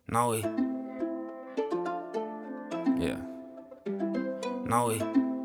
Новый. Новый.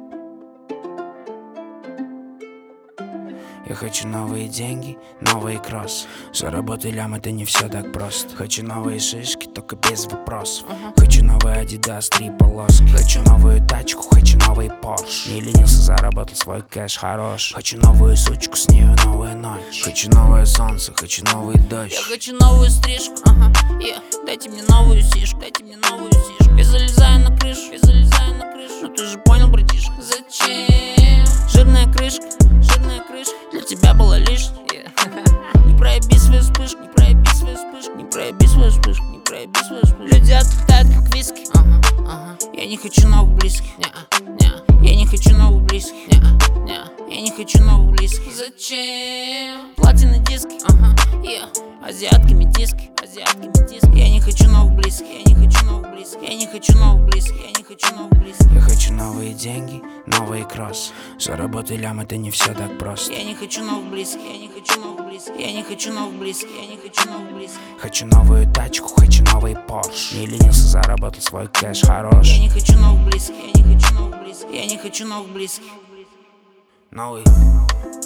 Я хочу новые деньги, новый кросс. Заработать лям, это не все так просто. Хочу новые шишки, только без вопросов. Хочу новый Adidas, 3 полоски. Хочу новую тачку, хочу новый Porsche. Не ленился, заработал свой кэш хорош. Хочу новую сучку, с нею новая ночь. Хочу новое солнце, хочу новый дождь. Я хочу новую стрижку, дайте мне новую сишку, дайте мне новую сишку. Я залезаю на крышу, но ты же понял, братишка, зачем? Жирная крышка, для тебя была лишней. Не проеби свою вспышку, не проеби свою вспышку, не проеби свою вспышку, не проеби свою вспышку. Люди отлетают как виски. Я не хочу новых близких. Я не хочу новых близких. Я не хочу новых близких. Зачем? Платины диски, азиатками диски, Я не хочу новых близких. Я не хочу новых близких. Я не хочу новых близких. Я не хочу новых близких. Я хочу новые деньги, новый кросс. Заработать лям, это не все так просто. Я не хочу новых близких. Я не хочу новых близких. Я не хочу новых близких. Я не хочу новых близких. Хочу новую тачку, хочу новый Porsche. Не ленился, заработал свой кэш хорош. Я не хочу новых близких. Я не хочу новых близких. Я не хочу новых близких. Новый.